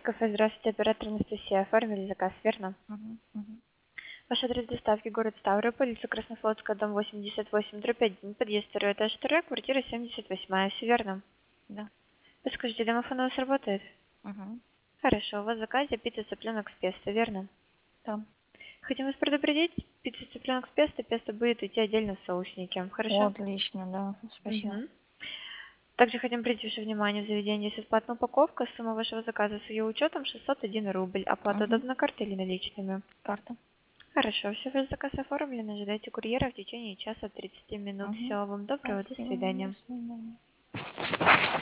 кафе, здравствуйте, оператор Анастасия. Оформили заказ, верно? Мгм, мгм. Ваш адрес доставки город Ставрополь, улица Краснофлотская, дом 88, дробь 1, подъезд 2, этаж 2, квартира 78, все верно? Да. Подскажите, домофон у вас работает? Мгм. Хорошо, у вас в заказе пицца цыпленок с песто, верно? Да. Хотим вас предупредить, пицца цыпленок с песто будет идти отдельно в соусники, хорошо? Отлично, да. Спасибо. Мгм. Также хотим прийти ваше внимание в заведении бесплатная упаковка, сумма вашего заказа с ее учетом 601 рубль, оплата Мгм. удобна картой или наличными? Карта. Хорошо, все, ваш заказ оформлен, ожидайте курьера в течение часа 30 минут. Мгм. Всего вам доброго, до Спасибо. До свидания. свидания.